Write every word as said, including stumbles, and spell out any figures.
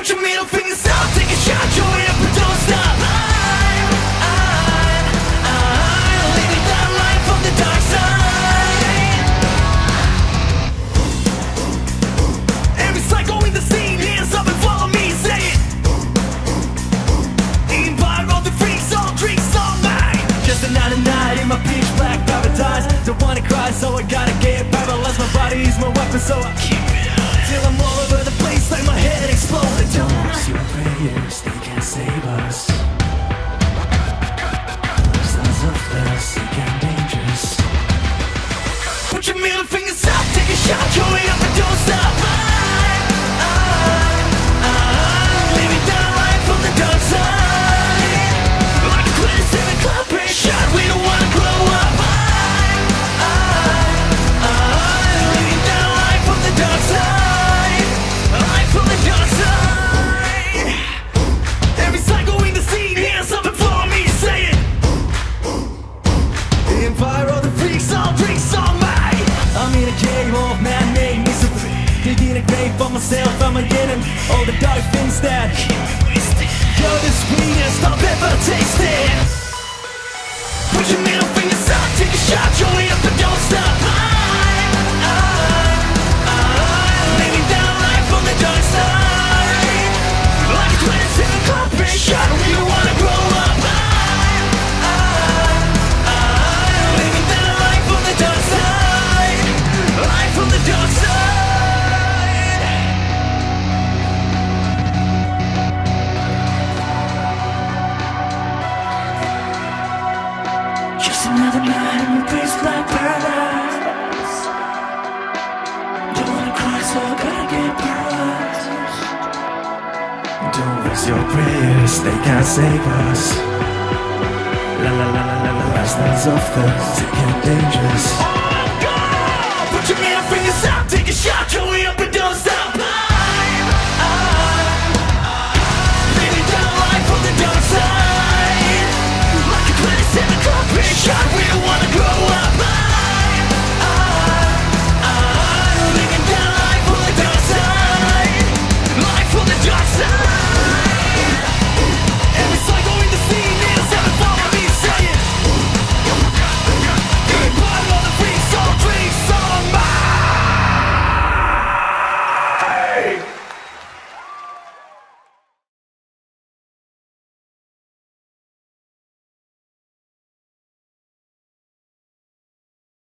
Put your middle fingers out, take a shot, join up and don't stop. I'm, I'm, I'm living that life on the dark side. Every cycle in the scene, hands up and follow me, say it. Empire of the freaks, all drinks, all mine. Just another night in my pitch black paradise. Don't wanna cry, so I gotta get paralyzed. My body is my weapon, so I keep it on till I'm all over the place, like my head exploding. Don't miss your prayers, they can't save us. Sons of the sick and dangerous. Put your middle fingers up, take a shot, join up and don't stop. I'm, I'm, I'm living that life on the dark side. Like a twenty-seven club brain shot, we don't wanna grow up. I'm, I'm, I'm living that life on the dark side. Life on the dark side. Every cycle in the scene, hands up and follow me, say it. The empire of the freaks, all drinks, all mine. I'm in a game of man-made misery, digging a grave for myself, I'm a enemy. All the dark things that keep me wasted. You're the sweetest I've ever tasted. Put your middle fingers up, take a shot, join up and don't stop. I'm, I'm, I'm living down life on the dark side. Like a twenty-seven club brain shot, we don't wanna grow up. I'm, I'm, I'm living down life on the dark side. Life on the dark side. Just another night in my place like paradise. Don't wanna cry, so I gotta get paralyzed. Don't waste your prayers, they can't save us. La la la la la la, lessons of the sick and dangerous. Oh God! Put your middle fingers out, take a shot, join up and